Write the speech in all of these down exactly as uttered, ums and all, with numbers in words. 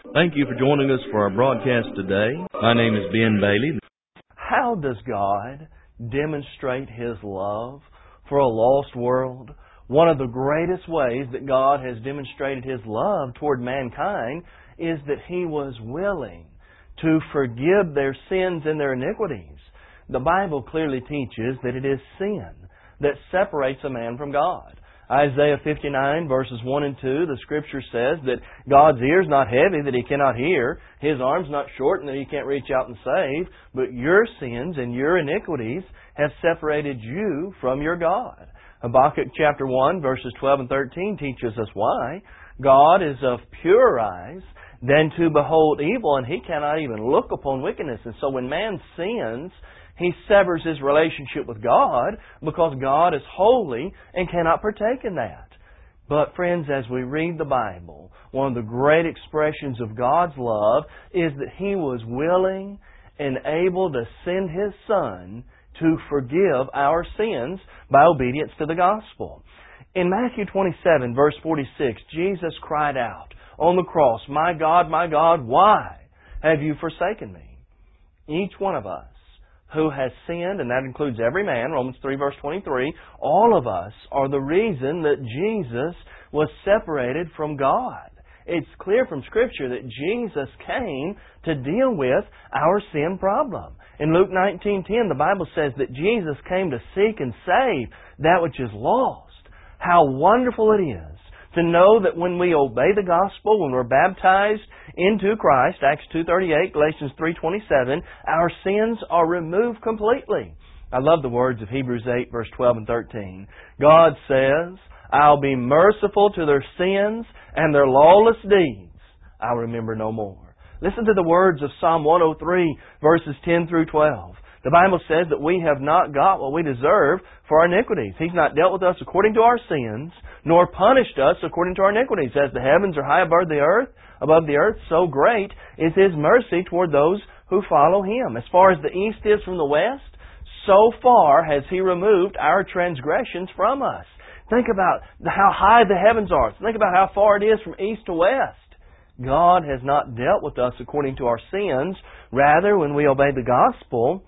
Thank you for joining us for our broadcast today. My name is Ben Bailey. How does God demonstrate His love for a lost world? One of the greatest ways that God has demonstrated His love toward mankind is that He was willing to forgive their sins and their iniquities. The Bible clearly teaches that it is sin that separates a man from God. Isaiah fifty-nine verses one and two, the Scripture says that God's ear's not heavy that He cannot hear, His arm's not shortened that He can't reach out and save, but your sins and your iniquities have separated you from your God. Habakkuk chapter one verses twelve and thirteen teaches us why. God is of purer eyes than to behold evil, and He cannot even look upon wickedness. And so when man sins, he severs his relationship with God because God is holy and cannot partake in that. But friends, as we read the Bible, one of the great expressions of God's love is that He was willing and able to send His Son to forgive our sins by obedience to the gospel. In Matthew twenty-seven, verse forty-six, Jesus cried out on the cross, "My God, my God, why have you forsaken me?" Each one of us who has sinned, and that includes every man, Romans three verse twenty-three, all of us are the reason that Jesus was separated from God. It's clear from Scripture that Jesus came to deal with our sin problem. In Luke nineteen ten, the Bible says that Jesus came to seek and save that which is lost. How wonderful it is to know that when we obey the gospel, when we're baptized into Christ, Acts two thirty-eight, Galatians three twenty-seven, our sins are removed completely. I love the words of Hebrews eight, verse twelve and thirteen. God says, "I'll be merciful to their sins and their lawless deeds I'll remember no more." Listen to the words of Psalm one oh three, verses ten through twelve. The Bible says that we have not got what we deserve for our iniquities. He's not dealt with us according to our sins, nor punished us according to our iniquities. As the heavens are high above the earth, above the earth, so great is His mercy toward those who follow Him. As far as the east is from the west, so far has He removed our transgressions from us. Think about how high the heavens are. Think about how far it is from east to west. God has not dealt with us according to our sins. Rather, when we obey the gospel,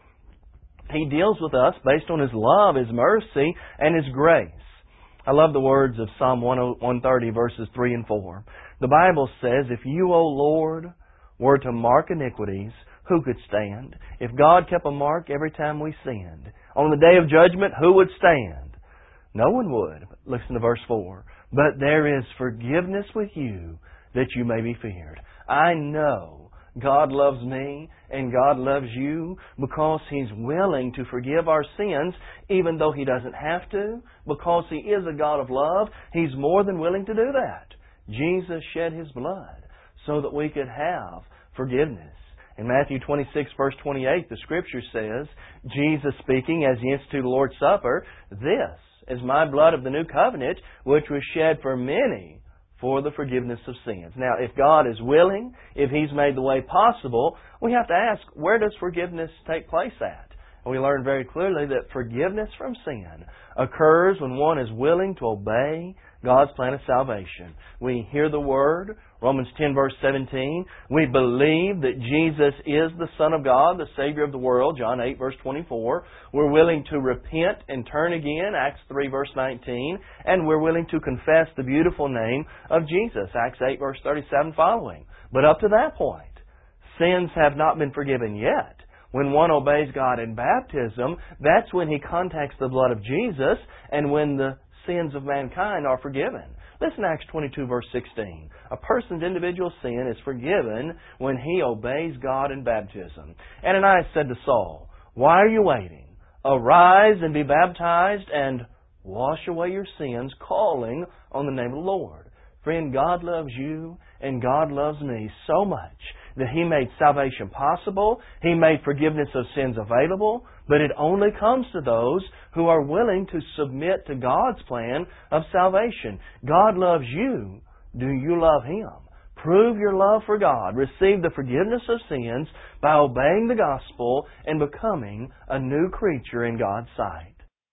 He deals with us based on His love, His mercy, and His grace. I love the words of Psalm one thirty, verses three and four. The Bible says, "If you, O Lord, were to mark iniquities, who could stand? If God kept a mark every time we sinned, on the day of judgment, who would stand? No one would." Listen to verse four. "But there is forgiveness with you, that you may be feared." I know God loves me and God loves you because He's willing to forgive our sins even though He doesn't have to. Because He is a God of love, He's more than willing to do that. Jesus shed His blood so that we could have forgiveness. In Matthew twenty-six, verse twenty-eight, the Scripture says, Jesus speaking as He instituted the Lord's Supper, "This is my blood of the new covenant, which was shed for many for the forgiveness of sins." Now, if God is willing, if He's made the way possible, we have to ask, where does forgiveness take place at? And we learn very clearly that forgiveness from sin occurs when one is willing to obey God's plan of salvation. We hear the Word, Romans ten, verse seventeen. We believe that Jesus is the Son of God, the Savior of the world, John eight, verse twenty-four. We're willing to repent and turn again, Acts three, verse nineteen. And we're willing to confess the beautiful name of Jesus, Acts eight, verse thirty-seven following. But up to that point, sins have not been forgiven yet. When one obeys God in baptism, that's when he contacts the blood of Jesus and when the sins of mankind are forgiven. Listen to Acts twenty-two, verse sixteen. A person's individual sin is forgiven when he obeys God in baptism. Ananias said to Saul, "Why are you waiting? Arise and be baptized and wash away your sins, calling on the name of the Lord." Friend, God loves you and God loves me so much that He made salvation possible. He made forgiveness of sins available. But it only comes to those who are willing to submit to God's plan of salvation. God loves you. Do you love Him? Prove your love for God. Receive the forgiveness of sins by obeying the gospel and becoming a new creature in God's sight.